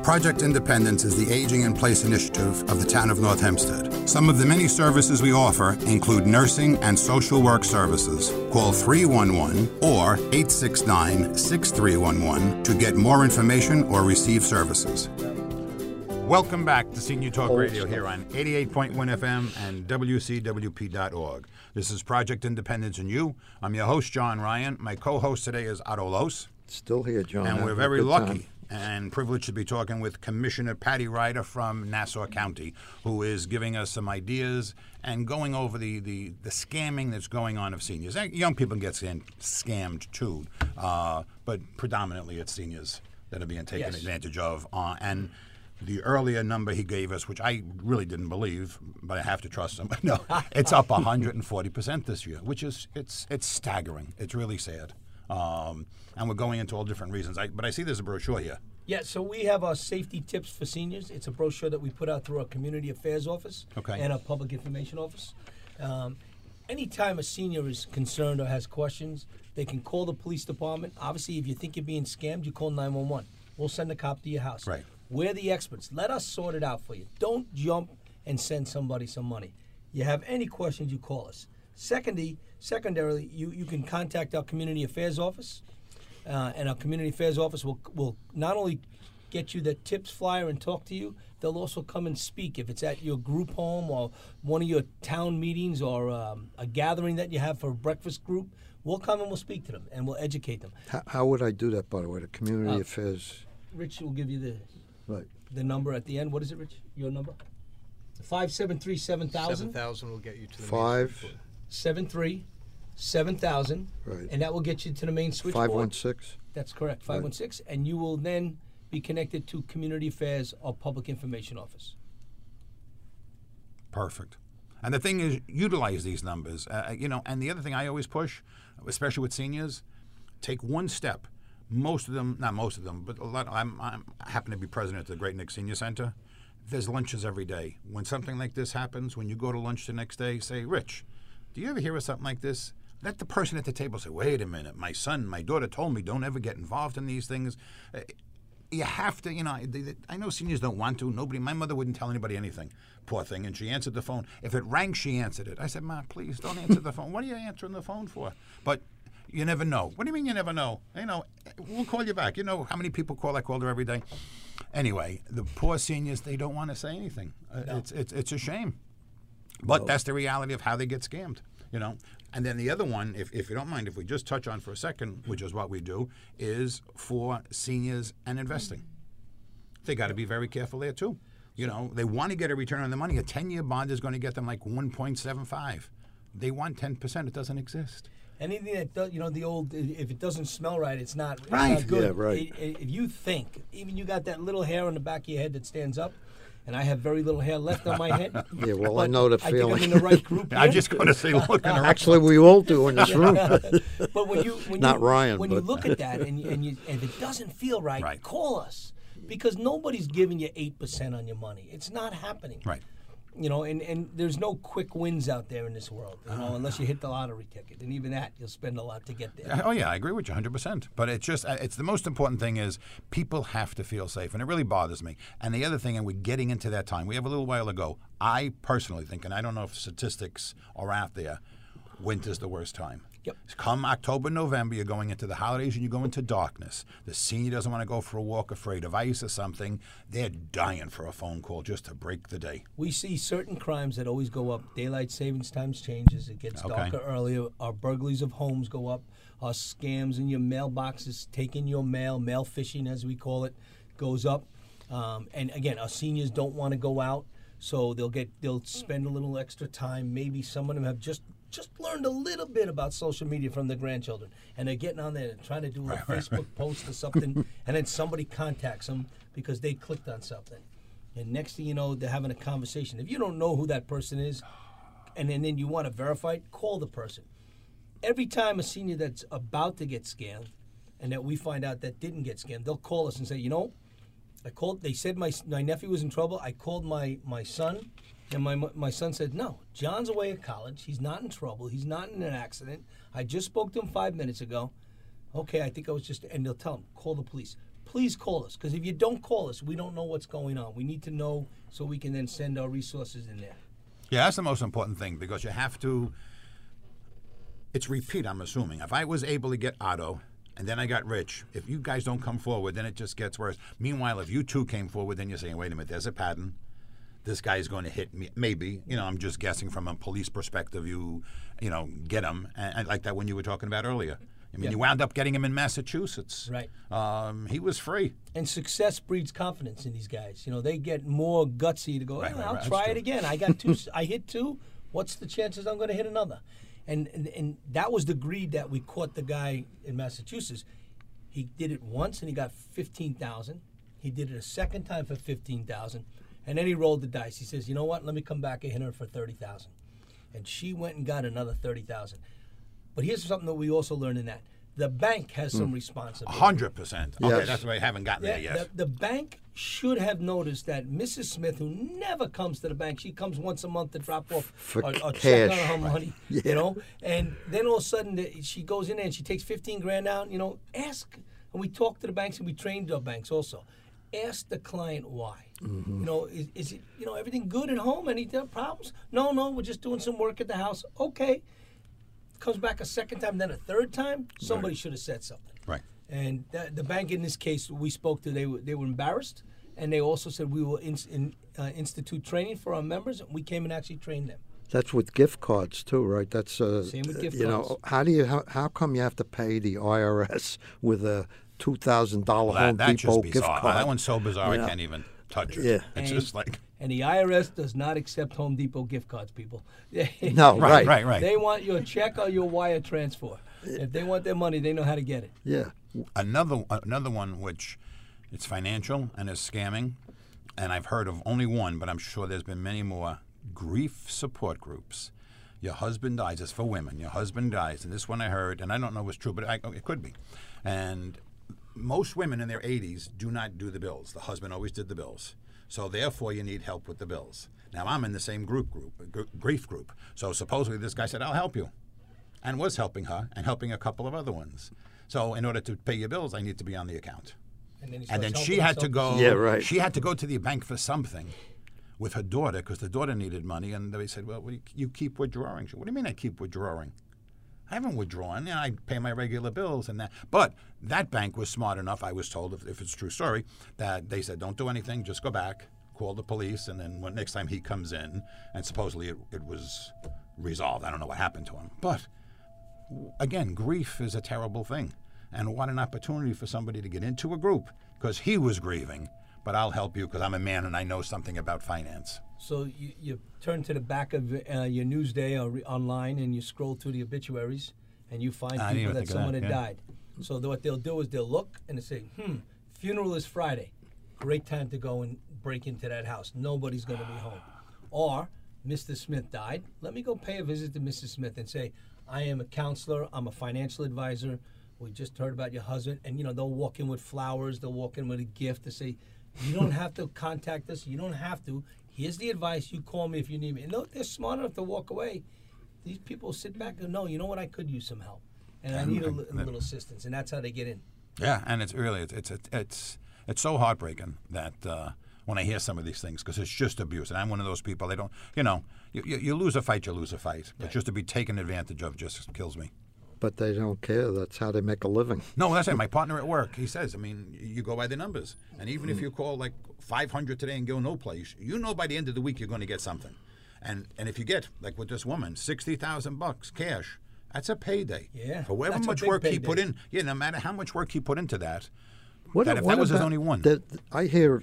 Project Independence is the Aging in Place initiative of the town of North Hempstead. Some of the many services we offer include nursing and social work services. Call 311 or 869-6311 to get more information or receive services. Welcome back to Senior Talk Radio here on 88.1 FM and WCWP.org. This is Project Independence and You. I'm your host, John Ryan. My co-host today is Otto Los. Still here, John. And we're very lucky and privileged to be talking with Commissioner Patty Ryder from Nassau County, who is giving us some ideas and going over the scamming that's going on of seniors. Young people get scammed too, but predominantly it's seniors that are being taken advantage of. And the earlier number he gave us, which I really didn't believe, but I have to trust him. No, it's up 140% this year, which is it's staggering. It's really sad. And we're going into all different reasons. But I see there's a brochure here. Yeah, so we have our safety tips for seniors. It's a brochure that we put out through our community affairs office and our public information office. Anytime a senior is concerned or has questions, they can call the police department. Obviously, if you think you're being scammed, you call 911. We'll send a cop to your house. Right. We're the experts. Let us sort it out for you. Don't jump and send somebody some money. You have any questions, you call us. Secondarily, you can contact our community affairs office, and our community affairs office will not only get you the tips flyer and talk to you, they'll also come and speak. If it's at your group home or one of your town meetings or a gathering that you have for a breakfast group, we'll come and we'll speak to them and we'll educate them. How would I do that, by the way, the community affairs? Rich will give you Right. the number at the end. What is it, Rich? Your number? 573-7000. 7,000 will get you to the main switchboard. 7,000. Right. And that will get you to the main switchboard. 516? That's correct, 516. And you will then be connected to Community Affairs or Public Information Office. Perfect. And the thing is, utilize these numbers. And the other thing I always push, especially with seniors, take one step. Most of them, not most of them, but a lot. I happen to be president of the Great Neck Senior Center. There's lunches every day. When something like this happens, when you go to lunch the next day, say, Rich, do you ever hear of something like this? Let the person at the table say, wait a minute, my daughter told me don't ever get involved in these things. You have to, I know seniors don't want to. My mother wouldn't tell anybody anything, poor thing, and she answered the phone. If it rang, she answered it. I said, Ma, please don't answer the phone. What are you answering the phone for? But you never know. What do you mean you never know? We'll call you back. You know how many people call? I call her every day. Anyway, the poor seniors, they don't want to say anything. No. It's a shame. But that's the reality of how they get scammed, And then the other one, if you don't mind, if we just touch on for a second, which is what we do, is for seniors and investing. They got to be very careful there, too. They want to get a return on the money. A 10-year bond is going to get them like 1.75. They want 10%. It doesn't exist. Anything that does, the old, if it doesn't smell right, it's not right. Good. Yeah, right. If you think, even you got that little hair on the back of your head that stands up, and I have very little hair left on my head. Yeah, well, I know the feeling. I think I'm in the right group here. I'm just going to say, look in the Actually, we all do in this room. But when you look at that and if it doesn't feel right, call us, because nobody's giving you 8% on your money. It's not happening. Right. And there's no quick wins out there in this world, unless you hit the lottery ticket. And even that, you'll spend a lot to get there. Oh, yeah, I agree with you 100%. But it's the most important thing is people have to feel safe, and it really bothers me. And the other thing, and we're getting into that time, we have a little while ago, I personally think, and I don't know if statistics are out there, winter's the worst time. Yep. Come October, November, you're going into the holidays and you go into darkness. The senior doesn't want to go for a walk afraid of ice or something. They're dying for a phone call just to break the day. We see certain crimes that always go up. Daylight savings times changes. It gets darker earlier. Our burglaries of homes go up. Our scams in your mailboxes, taking your mail phishing as we call it, goes up. And again, our seniors don't want to go out, so they'll spend a little extra time. Maybe some of them have just learned a little bit about social media from their grandchildren, and they're getting on there and trying to do a Facebook post or something, and then somebody contacts them because they clicked on something. And next thing you know, they're having a conversation. If you don't know who that person is, and then you want to verify it, call the person. Every time a senior that's about to get scammed, and that we find out that didn't get scammed, they'll call us and say, they said my nephew was in trouble. I called my son. And my son said, no, John's away at college. He's not in trouble. He's not in an accident. I just spoke to him 5 minutes ago. Okay, I think I was just, and they'll tell him, call the police. please call us. Because if you don't call us, we don't know what's going on. We need to know so we can then send our resources in there. Yeah, that's the most important thing because you have to. It's repeat, I'm assuming. If I was able to get Otto and then I got Rich, if you guys don't come forward, then it just gets worse. Meanwhile, if you two came forward, then you're saying, wait a minute, there's a pattern. This guy's going to hit me. Maybe, I'm just guessing from a police perspective, you get him. And like that one you were talking about earlier. I mean, you wound up getting him in Massachusetts. Right. He was free. And success breeds confidence in these guys. They get more gutsy to go, I'll right. try it again. I got 2, I hit 2. What's the chances I'm going to hit another? And that was the greed that we caught the guy in Massachusetts. He did it once and he got $15,000. He did it a second time for $15,000. And then he rolled the dice. He says, you know what? Let me come back and hit her for $30,000. And she went and got another $30,000. But here's something that we also learned in that. The bank has some responsibility. 100%. Okay, Yes. that's why I haven't gotten there yet. The bank should have noticed that Mrs. Smith, who never comes to the bank, she comes once a month to drop off For a check on cash. her money, and then all of a sudden she goes in there and she takes $15,000 out. Ask, and we talk to the banks and we trained our banks also. Ask the client why. Is it everything good at home? Any problems? No, we're just doing some work at the house. Okay. Comes back a second time, then a third time. Somebody should have said something. Right. And the bank in this case we spoke to, they were embarrassed, and they also said we will institute training for our members. And we came and actually trained them. That's with gift cards too, right? That's Same with gift cards. How come you have to pay the IRS with a $2,000 Home That's Depot just gift bizarre. card? That one's so bizarre Yeah. I can't even touch it. Yeah. It's just like. And the IRS does not accept Home Depot gift cards, people. No, right. They want your check or your wire transfer. If they want their money, they know how to get it. Yeah. Another one which it's financial and is scamming, and I've heard of only one, but I'm sure there's been many more. Grief support groups. Your husband dies. It's for women. Your husband dies, and this one I heard, and I don't know if it's true, but it could be. And most women in their 80s do not do the bills. The husband always did the bills. So therefore, you need help with the bills. Now, I'm in the same grief group. So supposedly this guy said, I'll help you, and was helping her and helping a couple of other ones. So in order to pay your bills, I need to be on the account. And then she had to go. Yeah, right. She had to go to the bank for something with her daughter because the daughter needed money, and they said, well, you keep withdrawing. She said, what do you mean I keep withdrawing? I haven't withdrawn. I pay my regular bills and that. But that bank was smart enough, I was told, if it's a true story, that they said, don't do anything, just go back, call the police, and then next time he comes in, and supposedly it was resolved. I don't know what happened to him. But, again, grief is a terrible thing. And what an opportunity for somebody to get into a group, because he was grieving, but I'll help you because I'm a man and I know something about finance. So you turn to the back of your Newsday or online and you scroll through the obituaries and you find people that someone had died. So what they'll do is they'll look and they say, funeral is Friday. Great time to go and break into that house. Nobody's going to be home. Or Mr. Smith died. Let me go pay a visit to Mrs. Smith and say, I am a counselor. I'm a financial advisor. We just heard about your husband. And, they'll walk in with flowers. They'll walk in with a gift to say, you don't have to contact us. You don't have to. Here's the advice. You call me if you need me. And they're smart enough to walk away. These people sit back and no, you know what? I could use some help, and I need a little assistance, and that's how they get in. Yeah, and it's really it's so heartbreaking that when I hear some of these things because it's just abuse, and I'm one of those people. They don't, you lose a fight, you lose a fight, but just to be taken advantage of just kills me. But they don't care. That's how they make a living. No, that's it. My partner at work, he says, you go by the numbers. And even if you call like 500 today and go no place, by the end of the week you're going to get something. And if you get, like with this woman, $60,000 cash, that's a payday. Yeah. For however much work he put in, no matter how much work he put into that, If that was his only one. I hear,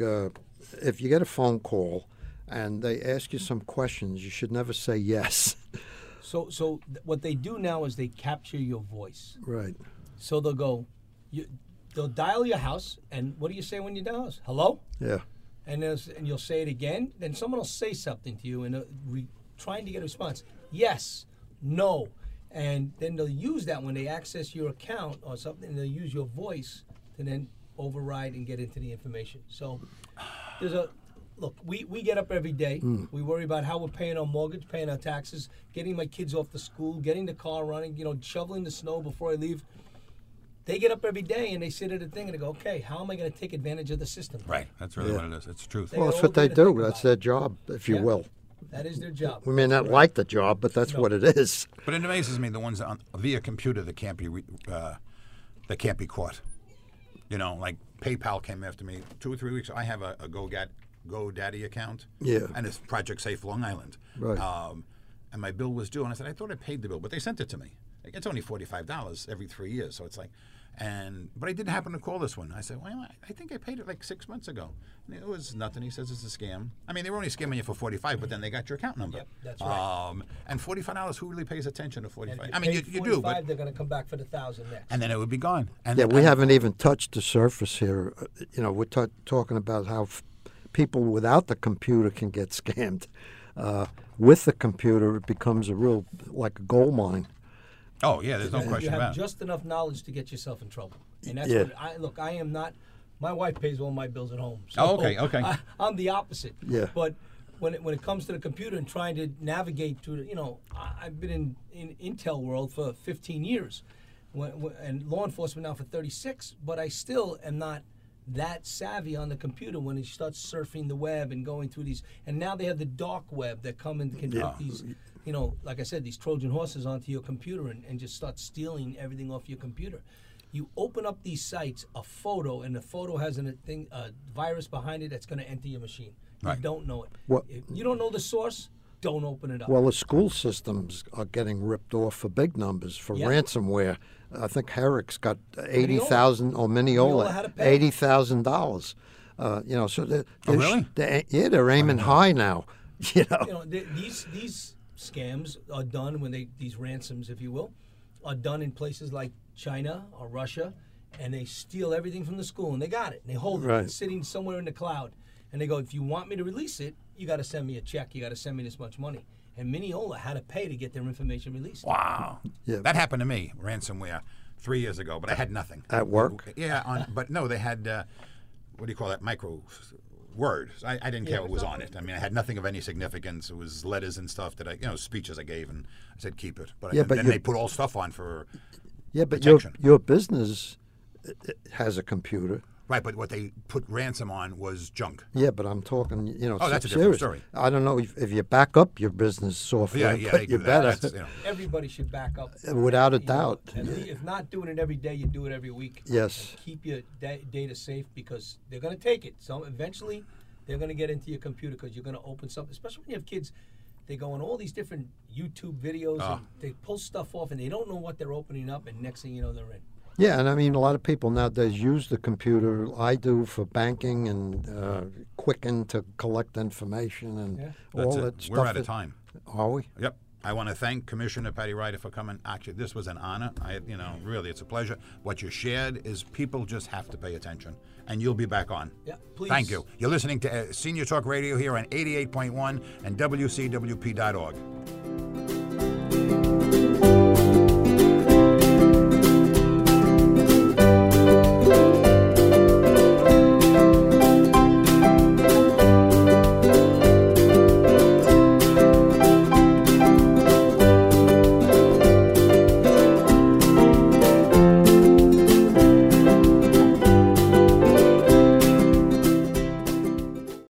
if you get a phone call and they ask you some questions, you should never say yes. So what they do now is they capture your voice. Right. So they'll go, they'll dial your house, and what do you say when you dial house? Hello? Yeah. And you'll say it again. Then someone will say something to you, and trying to get a response. Yes, no, and then they'll use that when they access your account or something. They'll use your voice to then override and get into the information. So look, we get up every day. We worry about how we're paying our mortgage, paying our taxes, getting my kids off to school, getting the car running, shoveling the snow before I leave. They get up every day and they sit at a thing and they go, okay, how am I going to take advantage of the system? Right. That's really what it is. It's the truth. Well, that's all what they got to think do. about That's it. their job, if you Yeah. will. That is their job. We may not like the job, but that's what it is. But it amazes me the ones via computer that can't be caught. You know, like PayPal came after me 2 or 3 weeks. I have a GoDaddy account. Yeah. And it's Project Safe Long Island. Right. And my bill was due, and I said I thought I paid the bill, but they sent it to me. Like, it's only $45 every 3 years, so it's like. But I didn't happen to call this one. I said, well, I think I paid it like 6 months ago. And it was nothing. He says it's a scam. I mean, they were only scamming you for $45, but then they got your account number. Yep, that's right. And $45, who really pays attention to $45? And if I mean, you pay do, but 45, they're going to come back for the 1,000 next. and then it would be gone. And Yeah, we haven't even touched the surface here. You know, we're talking about how people without the computer can get scammed. With the computer, it becomes a real, like a gold mine. Oh yeah, there's no You question have about it. just enough knowledge to get yourself in trouble. And that's Yeah. what I am not. My wife pays all my bills at home. So Oh, okay. I'm the opposite. Yeah. But when it comes to the computer and trying to navigate through, I've been in Intel world for 15 years, and law enforcement now for 36. But I still am not that savvy on the computer when it starts surfing the web and going through these. And now they have the dark web that come and can put these. Like I said, these Trojan horses onto your computer and just start stealing everything off your computer. You open up these sites, a photo, and the photo has a virus behind it that's going to enter your machine. Right. You don't know it. What- If you don't know the source, don't open it up. Well, the school systems are getting ripped off for big numbers for Yeah. ransomware. I think Herrick's got Mineola. $80,000, or Mineola had to pay. $80,000. So they're, really? they're aiming high now. These scams are done when these ransoms, if you will, are done in places like China or Russia, and they steal everything from the school, and they got it, and they hold it. Right. It's sitting somewhere in the cloud, and they go, if you want me to release it, you got to send me a check. You got to send me this much money. And Mineola had to pay to get their information released. Wow. Yeah. That happened to me, ransomware, 3 years ago, but I had nothing. At work? Yeah, but no, they had, what do you call that, micro words. I didn't care what was on it. I mean, I had nothing of any significance. It was letters and stuff that speeches I gave, and I said, keep it. But, Yeah, but then you- they put all stuff on for Yeah, but protection. your business has a computer. Right, but what they put ransom on was junk. Yeah, but I'm talking, Oh, that's a different serious. story. I don't know if you back up your business software, Yeah, but they you do that. better, That's, Everybody should back up. without a You know, doubt. and if not doing it every day, you do it every week. Yes. And keep your data safe because they're going to take it. So eventually, they're going to get into your computer because you're going to open something. Especially when you have kids, they go on all these different YouTube videos and they pull stuff off and they don't know what they're opening up, and next thing you know, they're in. Yeah, and I mean, a lot of people nowadays use the computer. I do for banking and Quicken to collect information and That's all it. that stuff. We're out of time. Are we? Yep. I want to thank Commissioner Patty Ryder for coming. Actually, this was an honor. Really, it's a pleasure. What you shared is people just have to pay attention, and you'll be back on. Yeah, please. Thank you. You're listening to Senior Talk Radio here on 88.1 and WCWP.org.